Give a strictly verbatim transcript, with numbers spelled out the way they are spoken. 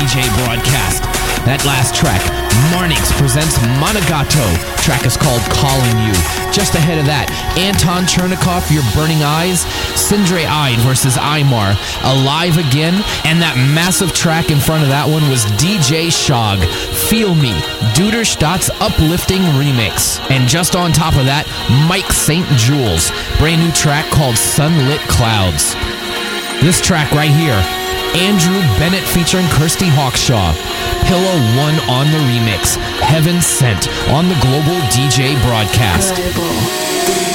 J broadcast. That last track, Marnix presents Monogato. Track is called Calling You. Just ahead of that, Anton Chernikov, Your Burning Eyes, Sindre Eid versus Aymar, Alive Again, and that massive track in front of that one was D J Shog, Feel Me, Duderstadt's uplifting remix. And just on top of that, Mike Saint Jules, brand new track called Sunlit Clouds. This track right here, Andrew Bennett featuring Kirsty Hawkshaw, Pillow One on the remix, Heaven Sent on the Global D J broadcast. Global.